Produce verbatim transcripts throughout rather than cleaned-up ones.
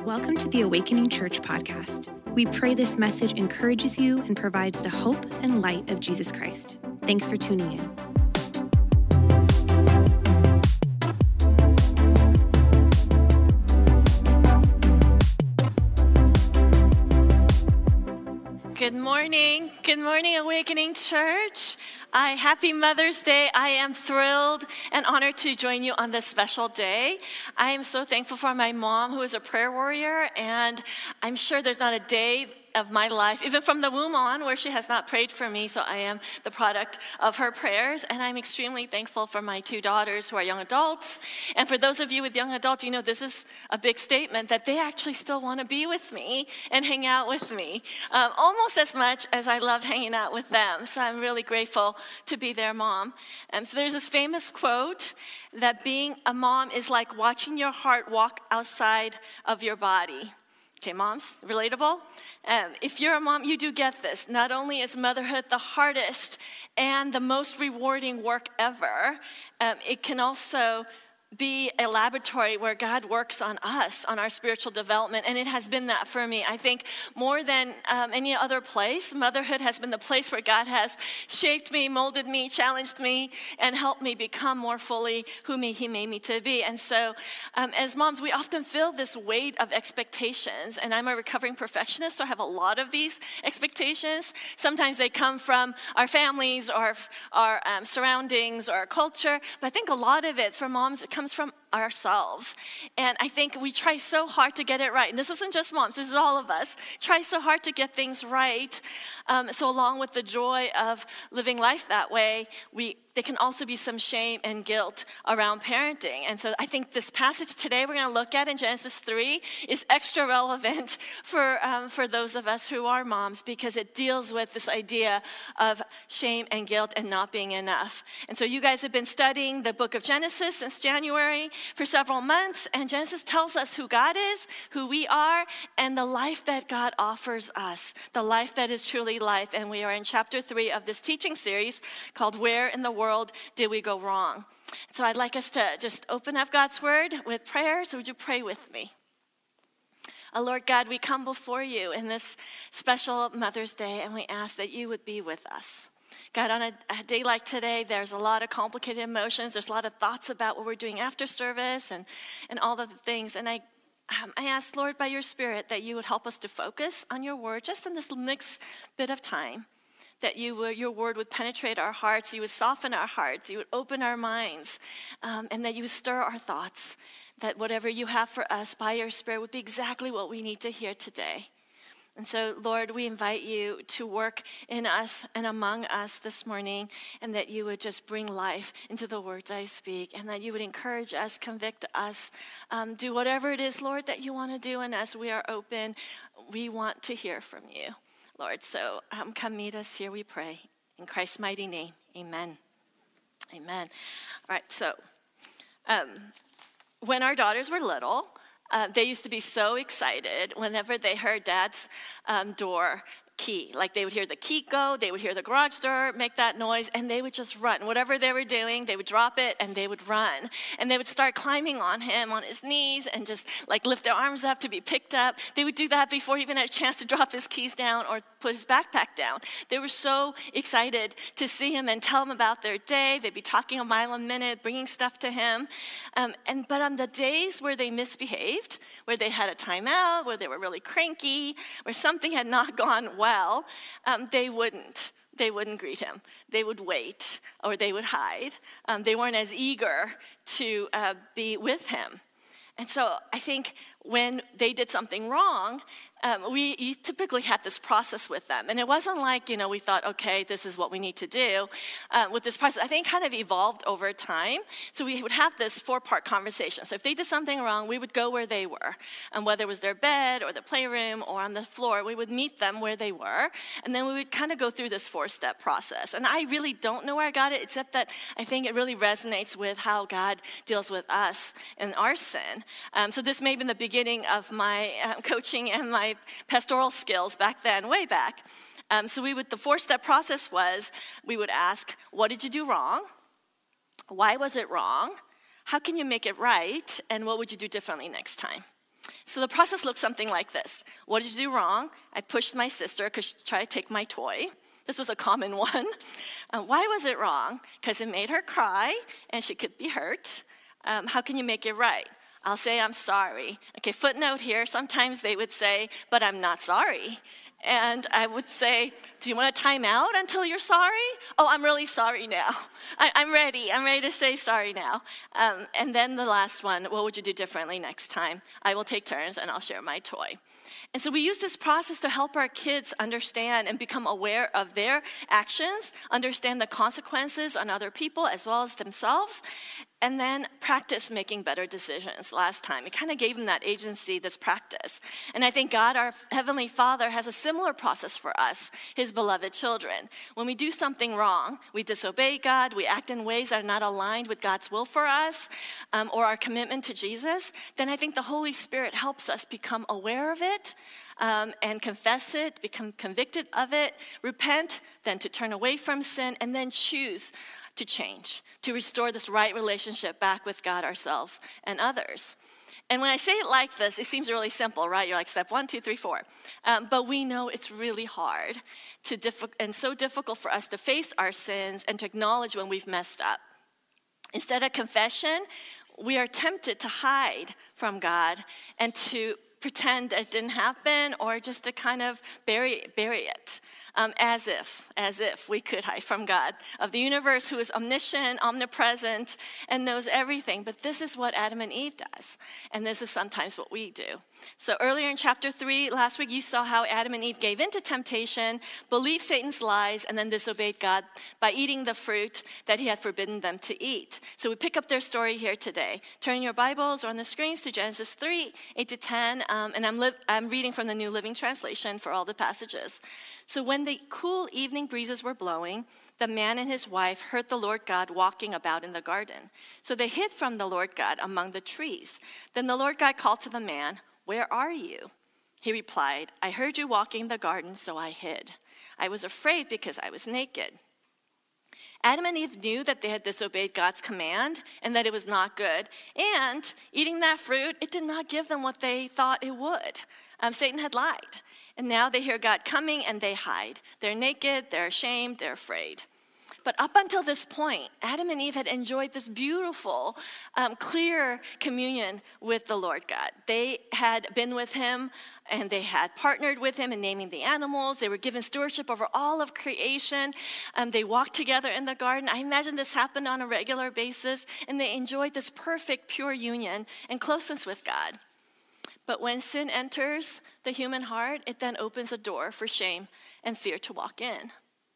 Welcome to the Awakening Church podcast. We pray this message encourages you and provides the hope and light of Jesus Christ. Thanks for tuning in. Good morning. Good morning, Awakening Church. I, happy Mother's Day. I am thrilled and honored to join you on this special day. I am so thankful for my mom, who is a prayer warrior, and I'm sure there's not a day of my life, even from the womb on, where she has not prayed for me, so I am the product of her prayers, and I'm extremely thankful for my two daughters who are young adults, and for those of you with young adults, you know this is a big statement, that they actually still want to be with me and hang out with me, um, almost as much as I loved hanging out with them, so I'm really grateful to be their mom. And so there's this famous quote that being a mom is like watching your heart walk outside of your body. Okay, moms, relatable? Um, if you're a mom, you do get this. Not only is motherhood the hardest and the most rewarding work ever, um, it can also be a laboratory where God works on us, on our spiritual development, and it has been that for me. I think more than um, any other place, motherhood has been the place where God has shaped me, molded me, challenged me, and helped me become more fully who me, He made me to be. And so um, as moms, we often feel this weight of expectations, and I'm a recovering perfectionist, so I have a lot of these expectations. Sometimes they come from our families or our um, surroundings or our culture, but I think a lot of it for moms, it comes from ourselves. And I think we try so hard to get it right. And this isn't just moms, this is all of us. Try so hard to get things right. Um, so along with the joy of living life that way, we there can also be some shame and guilt around parenting. And so I think this passage today we're going to look at in Genesis three is extra relevant for, um, for those of us who are moms, because it deals with this idea of shame and guilt and not being enough. And so you guys have been studying the book of Genesis since January for several months, and Genesis tells us who God is, who we are, and the life that God offers us, the life that is truly life. And we are in chapter three of this teaching series called Where in the World Did We Go Wrong? So I'd like us to just open up God's word with prayer. So would you pray with me? Oh, Lord God, we come before you in this special Mother's Day, and we ask that you would be with us. God, on a, a day like today, there's a lot of complicated emotions. There's a lot of thoughts about what we're doing after service and, and all of the things. And I, um, I ask, Lord, by your Spirit, that you would help us to focus on your word just in this next bit of time. That you would, your word would penetrate our hearts, you would soften our hearts, you would open our minds, um, and that you would stir our thoughts, that whatever you have for us by your Spirit would be exactly what we need to hear today. And so, Lord, we invite you to work in us and among us this morning, and that you would just bring life into the words I speak, and that you would encourage us, convict us, um, do whatever it is, Lord, that you want to do in us. We are open. We want to hear from you, Lord. So um, come meet us here, we pray. In Christ's mighty name, amen. Amen. All right, so um, when our daughters were little, Uh, they used to be so excited whenever they heard Dad's um, door key. Like they would hear the key go, they would hear the garage door make that noise, and they would just run. Whatever they were doing, they would drop it and they would run. And they would start climbing on him, on his knees, and just like lift their arms up to be picked up. They would do that before he even had a chance to drop his keys down or put his backpack down. They were so excited to see him and tell him about their day. They'd be talking a mile a minute, bringing stuff to him. Um, and But on the days where they misbehaved, where they had a timeout, where they were really cranky, where something had not gone well, um, they wouldn't. They wouldn't greet him. They would wait, or they would hide. Um, they weren't as eager to uh, be with him. And so I think when they did something wrong, um, we typically had this process with them. And it wasn't like, you know, we thought, okay, this is what we need to do uh, with this process. I think it kind of evolved over time. So we would have this four-part conversation. So if they did something wrong, we would go where they were. And whether it was their bed or the playroom or on the floor, we would meet them where they were. And then we would kind of go through this four-step process. And I really don't know where I got it, except that I think it really resonates with how God deals with us in our sin. Um, so this may have been the beginning of my uh, coaching and my pastoral skills back then, way back. Um, so we would, the four-step process was, we would ask, what did you do wrong? Why was it wrong? How can you make it right? And what would you do differently next time? So the process looks something like this. What did you do wrong? I pushed my sister because she tried to take my toy. This was a common one. Uh, why was it wrong? Because it made her cry and she could be hurt. Um, how can you make it right? I'll say I'm sorry. Okay, footnote here, sometimes they would say, but I'm not sorry. And I would say, do you want to time out until you're sorry? Oh, I'm really sorry now. I, I'm ready. I'm ready to say sorry now. Um, and then the last one, what would you do differently next time? I will take turns and I'll share my toy. And so we use this process to help our kids understand and become aware of their actions, understand the consequences on other people as well as themselves, and then practice making better decisions. Last time, it kind of gave them that agency, this practice. And I think God, our Heavenly Father, has a similar process for us, His beloved children. When we do something wrong, we disobey God, we act in ways that are not aligned with God's will for us, um, or our commitment to Jesus, then I think the Holy Spirit helps us become aware of it, Um, and confess it, become convicted of it, repent, then to turn away from sin, and then choose to change, to restore this right relationship back with God, ourselves, and others. And when I say it like this, it seems really simple, right? You're like, step one, two, three, four. Um, but we know it's really hard to diffi- and so difficult for us to face our sins and to acknowledge when we've messed up. Instead of confession, we are tempted to hide from God and to pretend that it didn't happen, or just to kind of bury, bury it, um, as if, as if we could hide from God of the universe, who is omniscient, omnipresent, and knows everything. But this is what Adam and Eve does, and this is sometimes what we do. So earlier in chapter three, last week, you saw how Adam and Eve gave into temptation, believed Satan's lies, and then disobeyed God by eating the fruit that He had forbidden them to eat. So we pick up their story here today. Turn your Bibles or on the screens to Genesis three, eight to ten, um, and I'm, li- I'm reading from the New Living Translation for all the passages. So when the cool evening breezes were blowing, the man and his wife heard the Lord God walking about in the garden. So they hid from the Lord God among the trees. Then the Lord God called to the man, "Where are you?" He replied, "I heard you walking in the garden, so I hid. I was afraid because I was naked." Adam and Eve knew that they had disobeyed God's command and that it was not good. And eating that fruit, it did not give them what they thought it would. Um, Satan had lied. And now they hear God coming and they hide. They're naked, they're ashamed, they're afraid. But up until this point, Adam and Eve had enjoyed this beautiful, um, clear communion with the Lord God. They had been with Him, and they had partnered with Him in naming the animals. They were given stewardship over all of creation. Um, they walked together in the garden. I imagine this happened on a regular basis, and they enjoyed this perfect, pure union and closeness with God. But when sin enters the human heart, it then opens a door for shame and fear to walk in.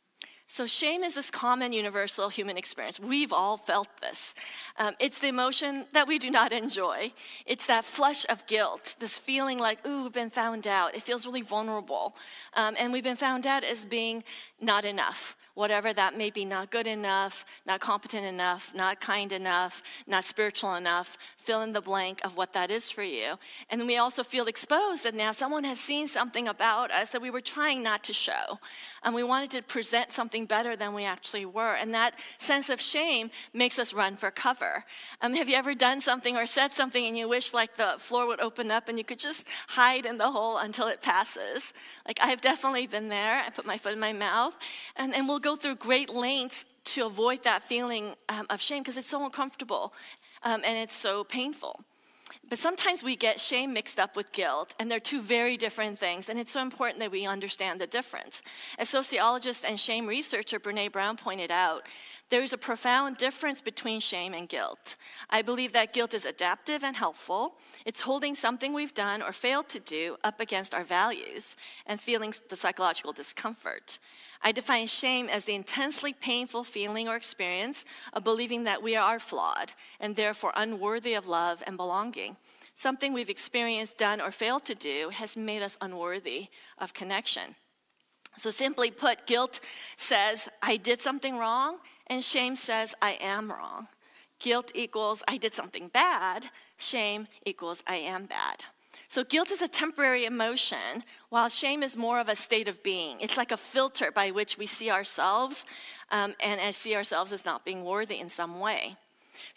So shame is this common, universal human experience. We've all felt this. Um, it's the emotion that we do not enjoy. It's that flush of guilt, this feeling like, ooh, we've been found out. It feels really vulnerable. Um, and we've been found out as being not enough. Whatever that may be, not good enough, not competent enough, not kind enough, not spiritual enough. Fill in the blank of what that is for you. And then we also feel exposed that now someone has seen something about us that we were trying not to show. And we wanted to present something better than we actually were. And that sense of shame makes us run for cover. Um, have you ever done something or said something and you wish like the floor would open up and you could just hide in the hole until it passes? Like I've definitely been there. I put my foot in my mouth, and, and we'll go through great lengths to avoid that feeling um, of shame because it's so uncomfortable um, and it's so painful. But sometimes we get shame mixed up with guilt, and they're two very different things, and it's so important that we understand the difference. As sociologist and shame researcher Brené Brown pointed out, there is a profound difference between shame and guilt. I believe that guilt is adaptive and helpful. It's holding something we've done or failed to do up against our values and feeling the psychological discomfort. I define shame as the intensely painful feeling or experience of believing that we are flawed and therefore unworthy of love and belonging. Something we've experienced, done, or failed to do has made us unworthy of connection. So simply put, guilt says, I did something wrong, and shame says, I am wrong. Guilt equals, I did something bad. Shame equals, I am bad. So guilt is a temporary emotion, while shame is more of a state of being. It's like a filter by which we see ourselves um, and see ourselves as not being worthy in some way.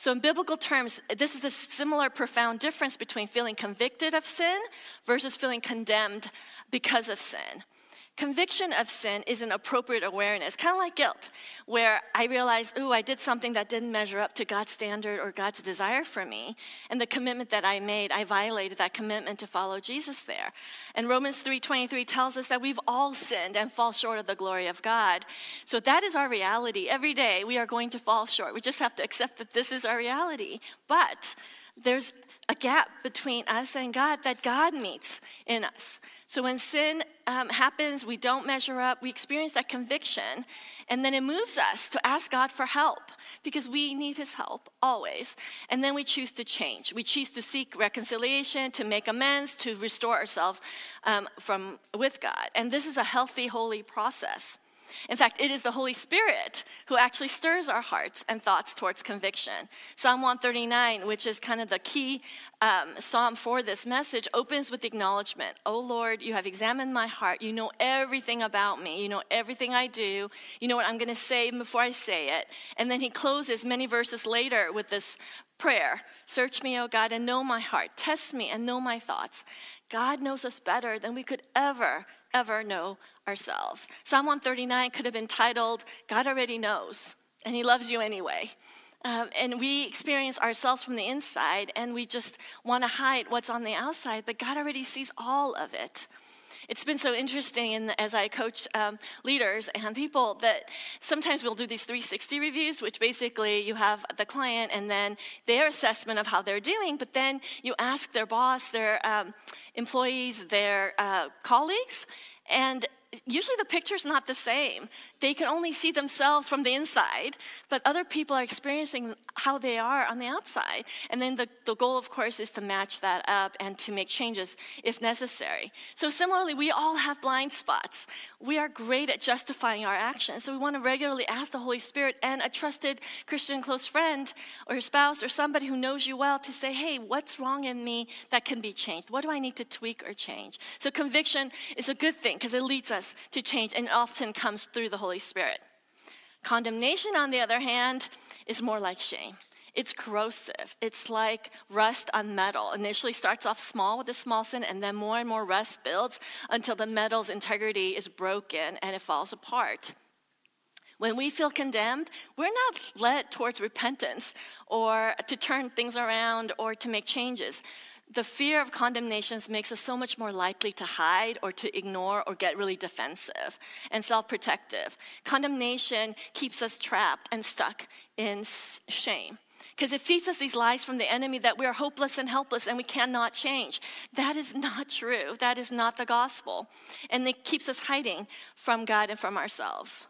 So in biblical terms, this is a similar profound difference between feeling convicted of sin versus feeling condemned because of sin. Conviction of sin is an appropriate awareness, kind of like guilt, where I realize, ooh, I did something that didn't measure up to God's standard or God's desire for me. And the commitment that I made, I violated that commitment to follow Jesus there. And Romans three twenty-three tells us that we've all sinned and fall short of the glory of God. So that is our reality. Every day we are going to fall short. We just have to accept that this is our reality. But there's a gap between us and God that God meets in us. So when sin um, happens, we don't measure up, we experience that conviction, and then it moves us to ask God for help because we need his help always. And then we choose to change. We choose to seek reconciliation, to make amends, to restore ourselves um, from with God. And this is a healthy, holy process. In fact, it is the Holy Spirit who actually stirs our hearts and thoughts towards conviction. Psalm one thirty-nine, which is kind of the key um, psalm for this message, opens with acknowledgement. Oh Lord, you have examined my heart. You know everything about me. You know everything I do. You know what I'm going to say before I say it. And then he closes many verses later with this prayer. Search me, O God, and know my heart. Test me and know my thoughts. God knows us better than we could ever ever know ourselves. Psalm one thirty-nine could have been titled, God already knows, and he loves you anyway. Um, and we experience ourselves from the inside, and we just want to hide what's on the outside, but God already sees all of it. It's been so interesting in, as I coach um, leaders and people that sometimes we'll do these three sixty reviews, which basically you have the client and then their assessment of how they're doing, but then you ask their boss, their um, employees, their uh, colleagues, and usually the picture's not the same. They can only see themselves from the inside, but other people are experiencing how they are on the outside. And then the, the goal, of course, is to match that up and to make changes if necessary. So similarly, we all have blind spots. We are great at justifying our actions. So we want to regularly ask the Holy Spirit and a trusted Christian close friend or your spouse or somebody who knows you well to say, hey, what's wrong in me that can be changed? What do I need to tweak or change? So conviction is a good thing because it leads us to change and often comes through the Holy Spirit. Condemnation, on the other hand, is more like shame. It's corrosive. It's like rust on metal. Initially starts off small with a small sin, and then more and more rust builds until the metal's integrity is broken and it falls apart. When we feel condemned, we're not led towards repentance or to turn things around or to make changes. The fear of condemnations makes us so much more likely to hide or to ignore or get really defensive and self-protective. Condemnation keeps us trapped and stuck in shame because it feeds us these lies from the enemy that we are hopeless and helpless and we cannot change. That is not true. That is not the gospel. And it keeps us hiding from God and from ourselves.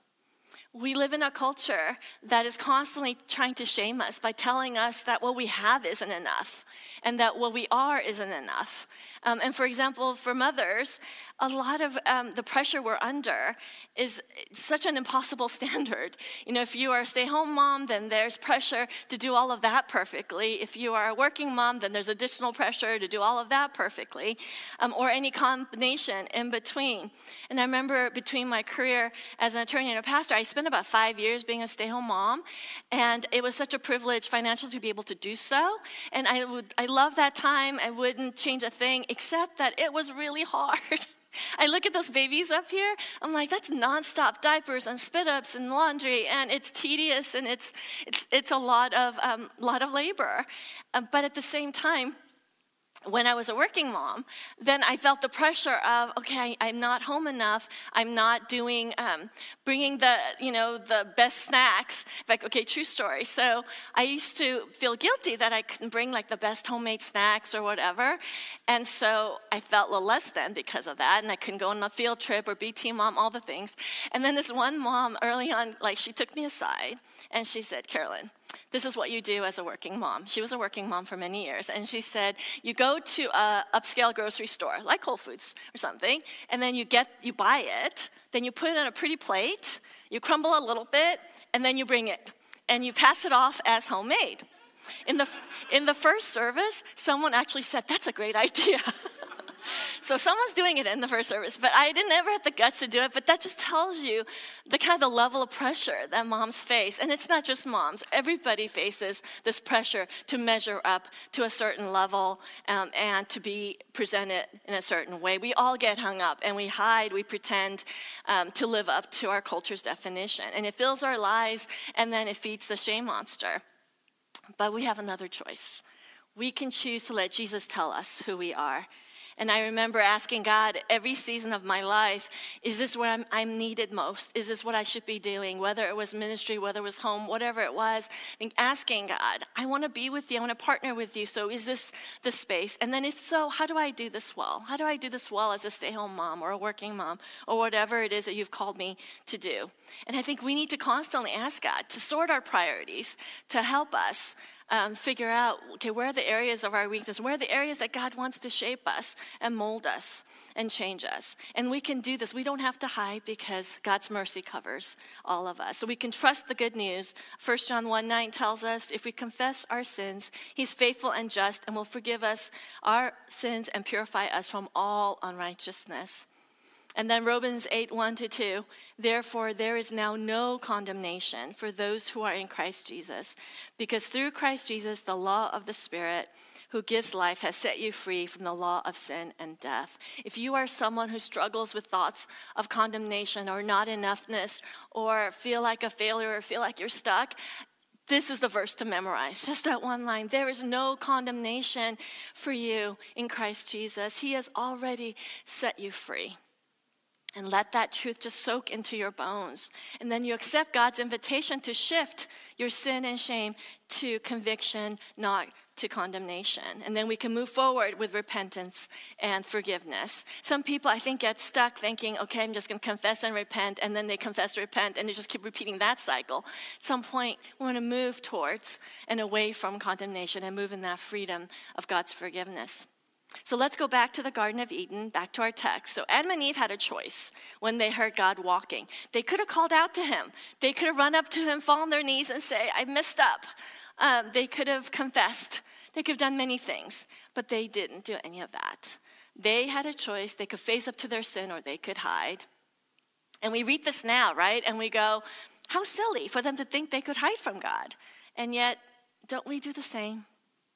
We live in a culture that is constantly trying to shame us by telling us that what we have isn't enough and that what we are isn't enough. Um, and for example, for mothers, a lot of um, the pressure we're under is such an impossible standard. You know, if you are a stay-home mom, then there's pressure to do all of that perfectly. If you are a working mom, then there's additional pressure to do all of that perfectly, um, or any combination in between. And I remember between my career as an attorney and a pastor, I spent about five years being a stay-home mom, and it was such a privilege financially to be able to do so. And I would, I love that time. I wouldn't change a thing, except that it was really hard. I look at those babies up here, I'm like, that's nonstop diapers and spit-ups and laundry, and it's tedious, and it's it's it's a lot of um, lot of labor. Uh, but at the same time, when I was a working mom, then I felt the pressure of, okay, I, I'm not home enough. I'm not doing, um, bringing the, you know, the best snacks. Like, okay, true story. So I used to feel guilty that I couldn't bring like the best homemade snacks or whatever. And so I felt a little less than because of that. And I couldn't go on a field trip or be team mom, all the things. And then this one mom early on, like she took me aside and she said, Carolyn, this is what you do as a working mom. She was a working mom for many years. And she said, you go to a upscale grocery store, like Whole Foods or something, and then you get, you buy it, then you put it on a pretty plate, you crumble a little bit, and then you bring it, and you pass it off as homemade. In the, in the first service, someone actually said, that's a great idea. So someone's doing it in the first service, but I didn't ever have the guts to do it. But that just tells you the kind of the level of pressure that moms face. And it's not just moms. Everybody faces this pressure to measure up to a certain level um, and to be presented in a certain way. We all get hung up and we hide, we pretend um, to live up to our culture's definition. And it fills our lives and then it feeds the shame monster. But we have another choice. We can choose to let Jesus tell us who we are. And I remember asking God every season of my life, is this where I'm, I'm needed most? Is this what I should be doing? Whether it was ministry, whether it was home, whatever it was, and asking God, I want to be with you. I want to partner with you. So is this the space? And then if so, how do I do this well? How do I do this well as a stay-home mom or a working mom or whatever it is that you've called me to do? And I think we need to constantly ask God to sort our priorities, to help us Um, figure out, okay, where are the areas of our weakness? Where are the areas that God wants to shape us and mold us and change us? And we can do this. We don't have to hide because God's mercy covers all of us. So we can trust the good news. First John one nine tells us, if we confess our sins, he's faithful and just and will forgive us our sins and purify us from all unrighteousness. And then Romans eight one to two, therefore there is now no condemnation for those who are in Christ Jesus, because through Christ Jesus the law of the Spirit who gives life has set you free from the law of sin and death. If you are someone who struggles with thoughts of condemnation or not enoughness or feel like a failure or feel like you're stuck, this is the verse to memorize, just that one line. There is no condemnation for you in Christ Jesus. He has already set you free. And let that truth just soak into your bones. And then you accept God's invitation to shift your sin and shame to conviction, not to condemnation. And then we can move forward with repentance and forgiveness. Some people, I think, get stuck thinking, okay, I'm just going to confess and repent, and then they confess, repent, and they just keep repeating that cycle. At some point, we want to move towards and away from condemnation and move in that freedom of God's forgiveness. So let's go back to the Garden of Eden, back to our text. So Adam and Eve had a choice when they heard God walking. They could have called out to him. They could have run up to him, fall on their knees and say, I messed up. Um, they could have confessed. They could have done many things, but they didn't do any of that. They had a choice. They could face up to their sin or they could hide. And we read this now, right? And we go, how silly for them to think they could hide from God. And yet, don't we do the same?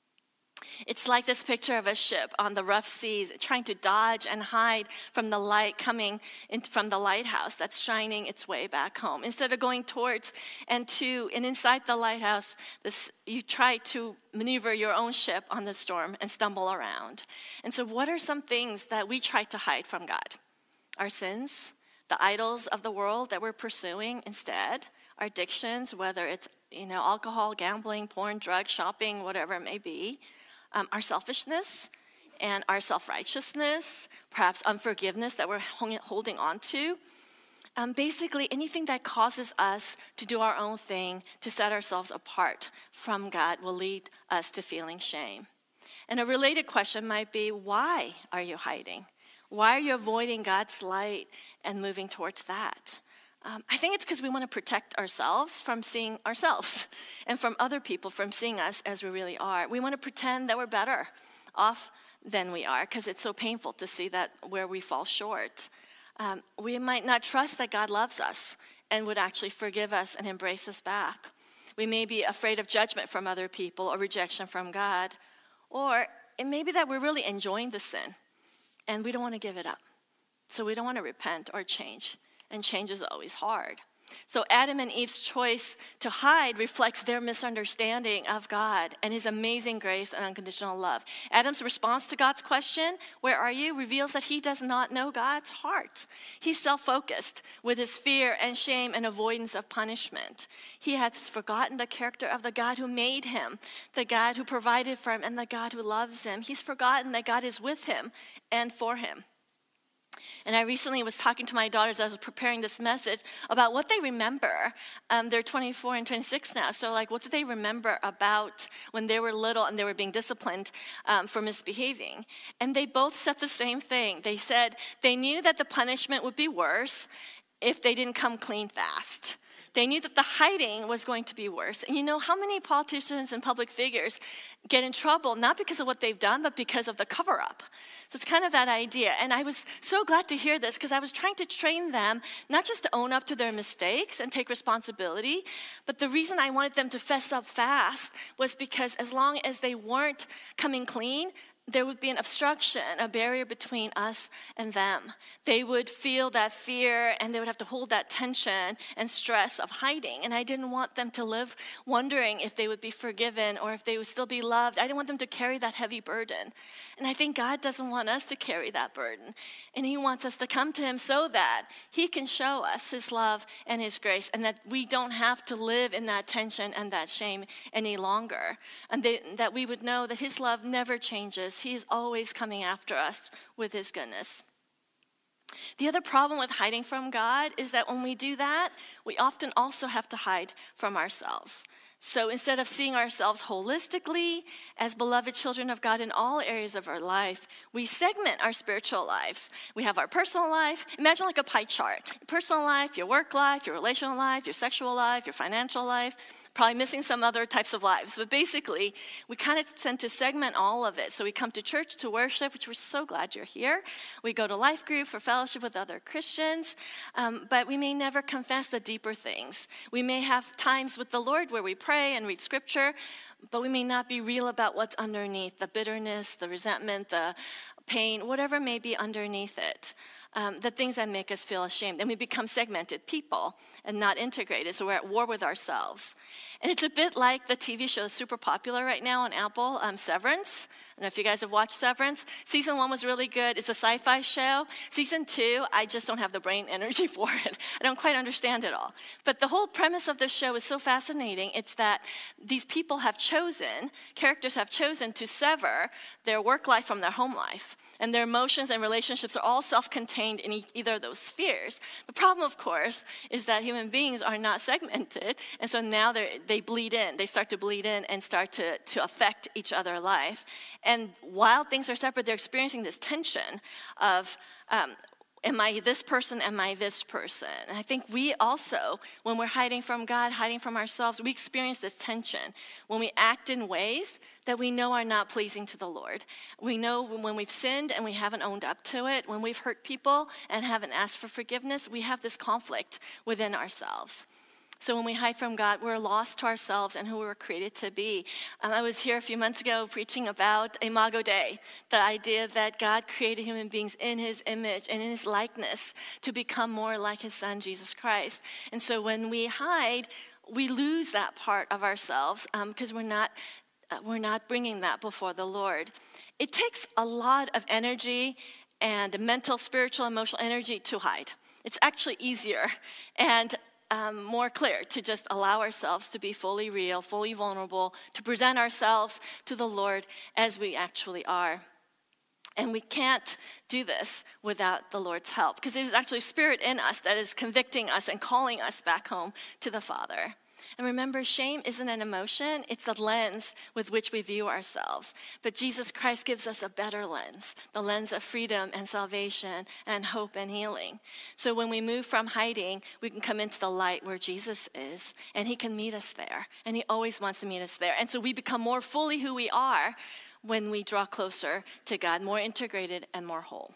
It's like this picture of a ship on the rough seas trying to dodge and hide from the light coming in from the lighthouse that's shining its way back home. Instead of going towards and to and inside the lighthouse, this, you try to maneuver your own ship on the storm and stumble around. And so what are some things that we try to hide from God? Our sins, the idols of the world that we're pursuing instead, our addictions, whether it's you know alcohol, gambling, porn, drugs, shopping, whatever it may be. Um, our selfishness and our self-righteousness, perhaps unforgiveness that we're holding on to. Um, basically, anything that causes us to do our own thing, to set ourselves apart from God, will lead us to feeling shame. And a related question might be, why are you hiding? Why are you avoiding God's light and moving towards that? Um, I think it's because we want to protect ourselves from seeing ourselves and from other people from seeing us as we really are. We want to pretend that we're better off than we are because it's so painful to see that where we fall short. Um, we might not trust that God loves us and would actually forgive us and embrace us back. We may be afraid of judgment from other people or rejection from God. Or it may be that we're really enjoying the sin and we don't want to give it up. So we don't want to repent or change. And change is always hard. So Adam and Eve's choice to hide reflects their misunderstanding of God and his amazing grace and unconditional love. Adam's response to God's question, where are you, reveals that he does not know God's heart. He's self-focused with his fear and shame and avoidance of punishment. He has forgotten the character of the God who made him, the God who provided for him, and the God who loves him. He's forgotten that God is with him and for him. And I recently was talking to my daughters as I was preparing this message about what they remember. Um, they're twenty-four and twenty-six now. So like, what do they remember about when they were little and they were being disciplined um, for misbehaving? And they both said the same thing. They said they knew that the punishment would be worse if they didn't come clean fast. They knew that the hiding was going to be worse. And you know how many politicians and public figures get in trouble, not because of what they've done, but because of the cover-up. So it's kind of that idea. And I was so glad to hear this because I was trying to train them not just to own up to their mistakes and take responsibility, but the reason I wanted them to fess up fast was because as long as they weren't coming clean, there would be an obstruction, a barrier between us and them. They would feel that fear and they would have to hold that tension and stress of hiding. And I didn't want them to live wondering if they would be forgiven or if they would still be loved. I didn't want them to carry that heavy burden. And I think God doesn't want us to carry that burden. And he wants us to come to him so that he can show us his love and his grace and that we don't have to live in that tension and that shame any longer. And they, that we would know that his love never changes. He is always coming after us with his goodness. The other problem with hiding from God is that when we do that, we often also have to hide from ourselves. So instead of seeing ourselves holistically as beloved children of God in all areas of our life, we segment our spiritual lives. We have our personal life. Imagine like a pie chart. Your personal life, your work life, your relational life, your sexual life, your financial life. Probably missing some other types of lives. But basically, we kind of tend to segment all of it. So we come to church to worship, which we're so glad you're here. We go to life group for fellowship with other Christians. Um, but we may never confess the deeper things. We may have times with the Lord where we pray and read scripture, but we may not be real about what's underneath, the bitterness, the resentment, the pain, whatever may be underneath it. Um, the things that make us feel ashamed. And we become segmented people and not integrated, so we're at war with ourselves. And it's a bit like the T V show super popular right now on Apple, um, Severance. I don't know if you guys have watched Severance. Season one was really good. It's a sci-fi show. Season two, I just don't have the brain energy for it. I don't quite understand it all. But the whole premise of this show is so fascinating. It's that these people have chosen, characters have chosen to sever their work life from their home life. And their emotions and relationships are all self-contained in either of those spheres. The problem, of course, is that human beings are not segmented. And so now they bleed in. They start to bleed in and start to, to affect each other's life. And while things are separate, they're experiencing this tension of, um, am I this person? Am I this person? And I think we also, when we're hiding from God, hiding from ourselves, we experience this tension when we act in ways that we know are not pleasing to the Lord. We know when we've sinned and we haven't owned up to it, when we've hurt people and haven't asked for forgiveness, we have this conflict within ourselves. So when we hide from God, we're lost to ourselves and who we were created to be. Um, I was here a few months ago preaching about Imago Dei, the idea that God created human beings in his image and in his likeness to become more like his son, Jesus Christ. And so when we hide, we lose that part of ourselves because um, we're not uh, we're not bringing that before the Lord. It takes a lot of energy and mental, spiritual, emotional energy to hide. It's actually easier and Um, more clear to just allow ourselves to be fully real, fully vulnerable, to present ourselves to the Lord as we actually are. And we can't do this without the Lord's help because it is actually Spirit in us that is convicting us and calling us back home to the Father. And remember, shame isn't an emotion, it's the lens with which we view ourselves. But Jesus Christ gives us a better lens, the lens of freedom and salvation and hope and healing. So when we move from hiding, we can come into the light where Jesus is, and he can meet us there. And he always wants to meet us there. And so we become more fully who we are when we draw closer to God, more integrated and more whole.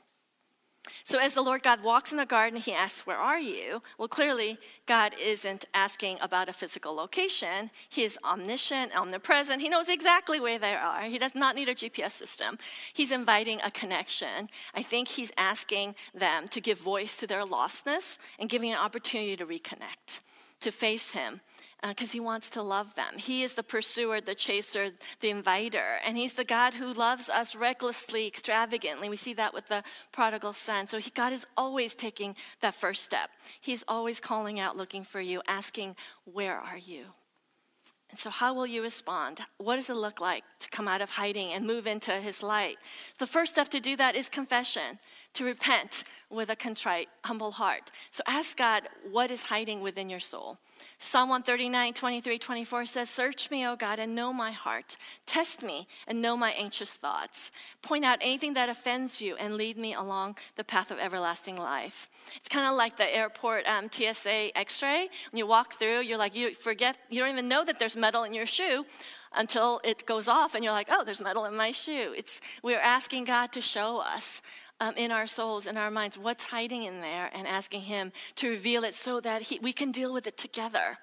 So as the Lord God walks in the garden, he asks, where are you? Well, clearly, God isn't asking about a physical location. He is omniscient, omnipresent. He knows exactly where they are. He does not need a G P S system. He's inviting a connection. I think he's asking them to give voice to their lostness and giving an opportunity to reconnect, to face him. Because uh, he wants to love them. He is the pursuer, the chaser, the inviter. And he's the God who loves us recklessly, extravagantly. We see that with the prodigal son. So he, God is always taking that first step. He's always calling out, looking for you, asking, where are you? And so how will you respond? What does it look like to come out of hiding and move into his light? The first step to do that is confession. to repent with a contrite, humble heart. So ask God, what is hiding within your soul? Psalm one thirty-nine, twenty-three, twenty-four says, search me, O God, and know my heart. Test me and know my anxious thoughts. Point out anything that offends you and lead me along the path of everlasting life. It's kind of like the airport um, T S A x-ray. When you walk through, you're like, you forget, you don't even know that there's metal in your shoe until it goes off and you're like, oh, there's metal in my shoe. It's, we're asking God to show us Um, in our souls, in our minds, what's hiding in there, and asking him to reveal it so that he, we can deal with it together.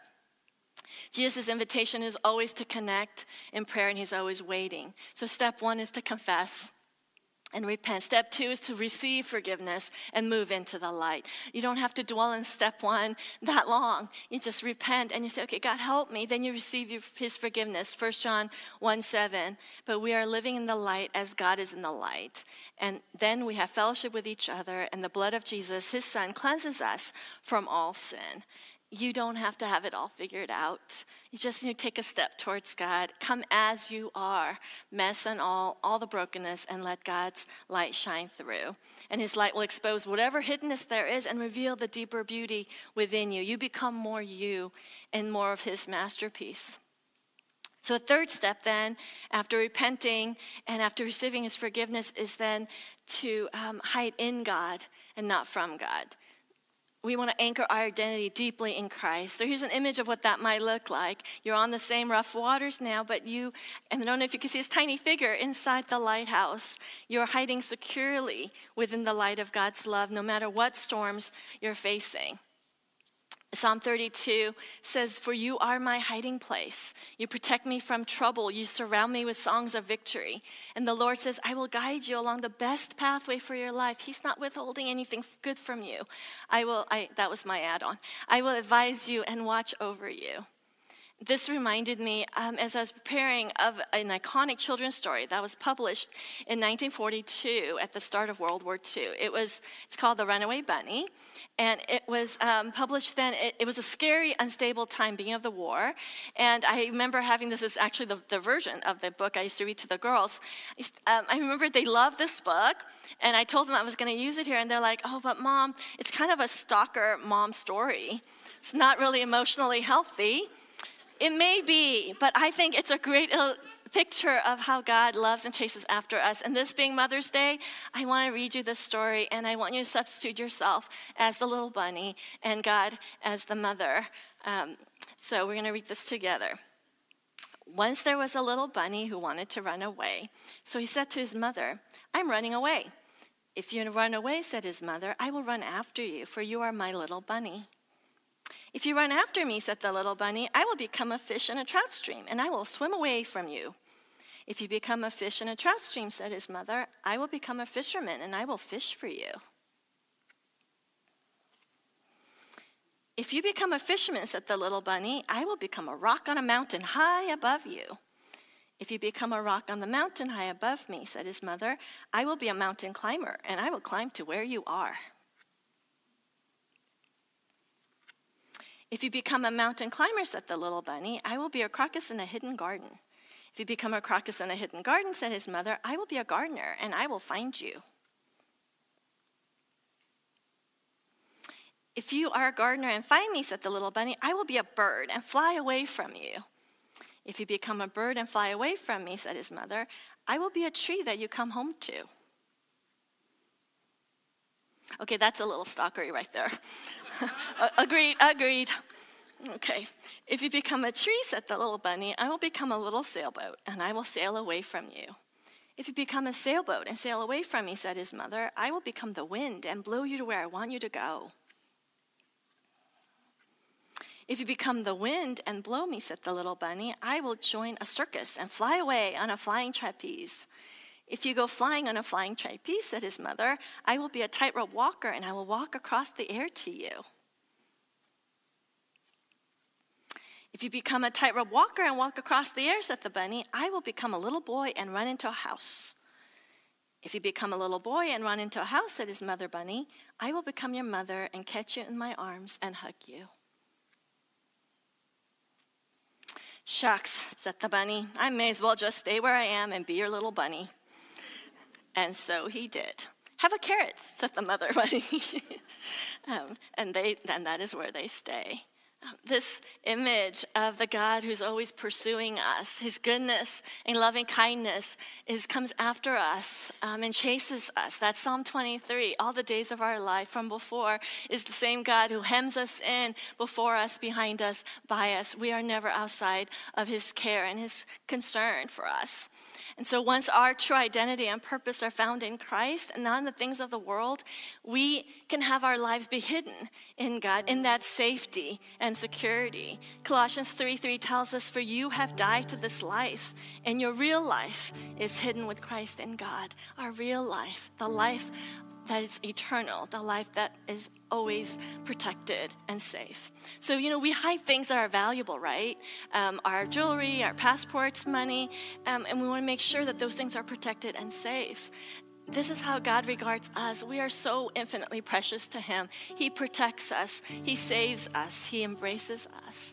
Jesus' invitation is always to connect in prayer, and he's always waiting. So step one is to confess and repent. Step two is to receive forgiveness and move into the light. You don't have to dwell in step one that long. You just repent and you say, okay, God, help me. Then you receive his forgiveness. First John one seven, but we are living in the light as God is in the light. And then we have fellowship with each other, and the blood of Jesus, his son, cleanses us from all sin. You don't have to have it all figured out. You just need to take a step towards God. Come as you are, mess and all, all the brokenness, and let God's light shine through. And his light will expose whatever hiddenness there is and reveal the deeper beauty within you. You become more you and more of his masterpiece. So a third step then, after repenting and after receiving his forgiveness, is then to um, hide in God and not from God. We want to anchor our identity deeply in Christ. So here's an image of what that might look like. You're on the same rough waters now, but you, and I don't know if you can see this tiny figure inside the lighthouse. You're hiding securely within the light of God's love, no matter what storms you're facing. Psalm thirty-two says, for you are my hiding place. You protect me from trouble. You surround me with songs of victory. And the Lord says, I will guide you along the best pathway for your life. He's not withholding anything good from you. I will, I, that was my add-on. I will advise you and watch over you. This reminded me, um, as I was preparing, of an iconic children's story that was published in nineteen forty-two at the start of World War Two. It was, it's called The Runaway Bunny, and it was um, published then. It, it was a scary, unstable time, beginning of the war, and I remember having this is actually the, the version of the book I used to read to the girls. Um, I remember they loved this book, and I told them I was going to use it here, and they're like, oh, but Mom, it's kind of a stalker mom story. It's not really emotionally healthy. It may be, but I think it's a great uh, picture of how God loves and chases after us. And this being Mother's Day, I want to read you this story, and I want you to substitute yourself as the little bunny and God as the mother. Um, so we're going to read this together. Once there was a little bunny who wanted to run away. So he said to his mother, I'm running away. If you run away, said his mother, I will run after you, for you are my little bunny. If you run after me, said the little bunny, I will become a fish in a trout stream, and I will swim away from you. If you become a fish in a trout stream, said his mother, I will become a fisherman, and I will fish for you. If you become a fisherman, said the little bunny, I will become a rock on a mountain high above you. If you become a rock on the mountain high above me, said his mother, I will be a mountain climber, and I will climb to where you are. If you become a mountain climber, said the little bunny, I will be a crocus in a hidden garden. If you become a crocus in a hidden garden, said his mother, I will be a gardener, and I will find you. If you are a gardener and find me, said the little bunny, I will be a bird and fly away from you. If you become a bird and fly away from me, said his mother, I will be a tree that you come home to. Okay, that's a little stalkery right there. agreed, agreed. Okay, if you become a tree, said the little bunny, I will become a little sailboat, and I will sail away from you. If you become a sailboat and sail away from me, said his mother, I will become the wind and blow you to where I want you to go. If you become the wind and blow me, said the little bunny, I will join a circus and fly away on a flying trapeze. If you go flying on a flying trapeze, said his mother, I will be a tightrope walker, and I will walk across the air to you. If you become a tightrope walker and walk across the air, said the bunny, I will become a little boy and run into a house. If you become a little boy and run into a house, said his mother bunny, I will become your mother and catch you in my arms and hug you. Shucks, said the bunny, I may as well just stay where I am and be your little bunny. And so he did. have a carrot, said the mother bunny. um, and they, and that is where they stay. Um, this image of the God who's always pursuing us, his goodness and loving kindness is comes after us um, and chases us. That's Psalm twenty-three. All the days of our life from before is the same God who hems us in, before us, behind us, by us. We are never outside of his care and his concern for us. And so once our true identity and purpose are found in Christ and not in the things of the world, we can have our lives be hidden in God, in that safety and security. Colossians three three tells us, for you have died to this life, and your real life is hidden with Christ in God. Our real life, the life that is eternal, the life that is always protected and safe. So, you know, we hide things that are valuable, right? Um, our jewelry, our passports, money, um, and we want to make sure that those things are protected and safe. This is how God regards us. We are so infinitely precious to him. He protects us. He saves us. He embraces us.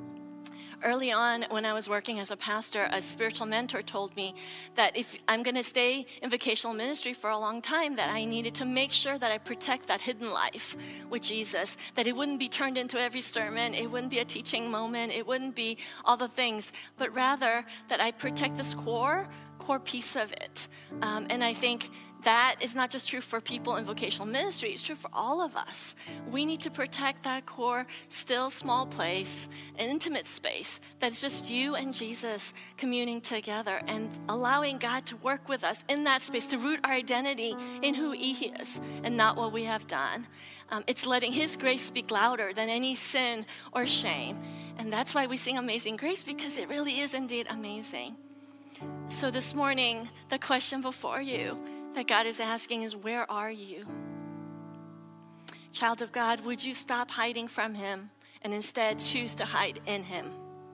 Early on, when I was working as a pastor, a spiritual mentor told me that if I'm going to stay in vocational ministry for a long time, that I needed to make sure that I protect that hidden life with Jesus, that it wouldn't be turned into every sermon, it wouldn't be a teaching moment, it wouldn't be all the things, but rather that I protect this core, core piece of it. Um, and I think that is not just true for people in vocational ministry, it's true for all of us. We need to protect that core, still small place, an intimate space that's just you and Jesus communing together and allowing God to work with us in that space, to root our identity in who he is and not what we have done. Um, it's letting his grace speak louder than any sin or shame. And that's why we sing Amazing Grace, because it really is indeed amazing. So this morning, the question before you that God is asking is, where are you? Child of God, would you stop hiding from him and instead choose to hide in him?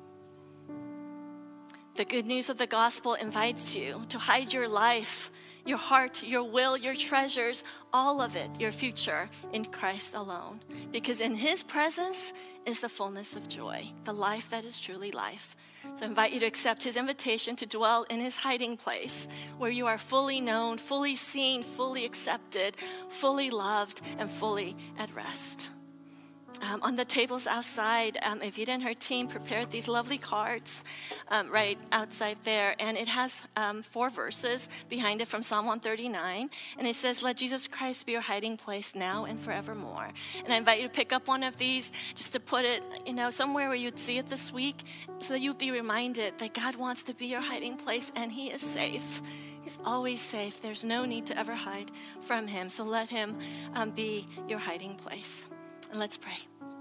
The good news of the gospel invites you to hide your life, your heart, your will, your treasures, all of it, your future, in Christ alone. Because in his presence is the fullness of joy, the life that is truly life. So I invite you to accept his invitation to dwell in his hiding place, where you are fully known, fully seen, fully accepted, fully loved, and fully at rest. Um, on the tables outside, um, Evita and her team prepared these lovely cards um, right outside there. And it has um, four verses behind it from Psalm one thirty-nine. And it says, let Jesus Christ be your hiding place now and forevermore. And I invite you to pick up one of these just to put it, you know, somewhere where you'd see it this week, so that you'd be reminded that God wants to be your hiding place and he is safe. He's always safe. There's no need to ever hide from him. So let him um, be your hiding place. And let's pray.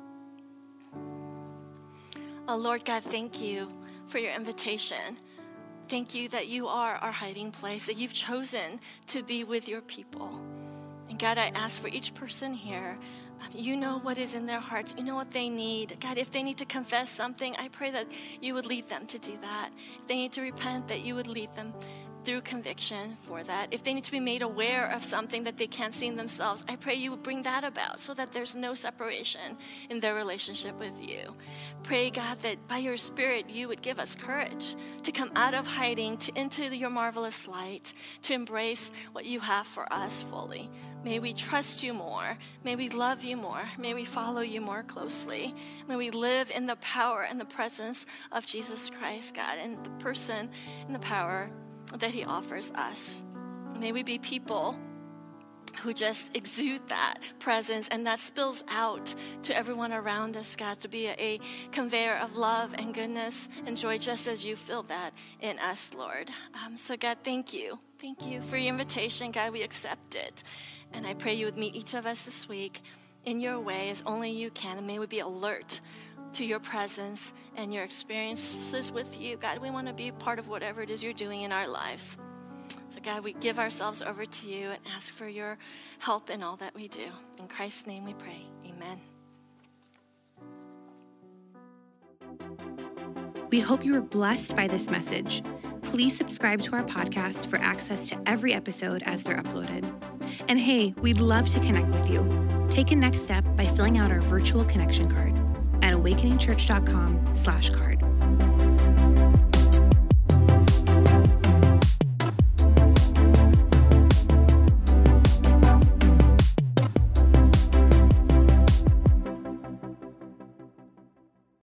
Oh, Lord God, thank you for your invitation. Thank you that you are our hiding place, that you've chosen to be with your people. And God, I ask for each person here, you know what is in their hearts. You know what they need. God, if they need to confess something, I pray that you would lead them to do that. If they need to repent, that you would lead them through conviction for that. If they need to be made aware of something that they can't see in themselves, I pray you would bring that about so that there's no separation in their relationship with you. Pray, God, that by your Spirit, you would give us courage to come out of hiding to into your marvelous light, to embrace what you have for us fully. May we trust you more. May we love you more. May we follow you more closely. May we live in the power and the presence of Jesus Christ, God, and the person and the power that he offers us. May we be people who just exude that presence and that spills out to everyone around us, God, to be a, a conveyor of love and goodness and joy, just as you feel that in us, Lord. Um, so God, thank you. Thank you for your invitation, God. We accept it. And I pray you would meet each of us this week in your way as only you can. And may we be alert to your presence and your experiences with you. God, we want to be part of whatever it is you're doing in our lives. So God, we give ourselves over to you and ask for your help in all that we do. In Christ's name we pray. Amen. We hope you were blessed by this message. Please subscribe to our podcast for access to every episode as they're uploaded. And hey, we'd love to connect with you. Take a next step by filling out our virtual connection card at awakeningchurch.com slash card.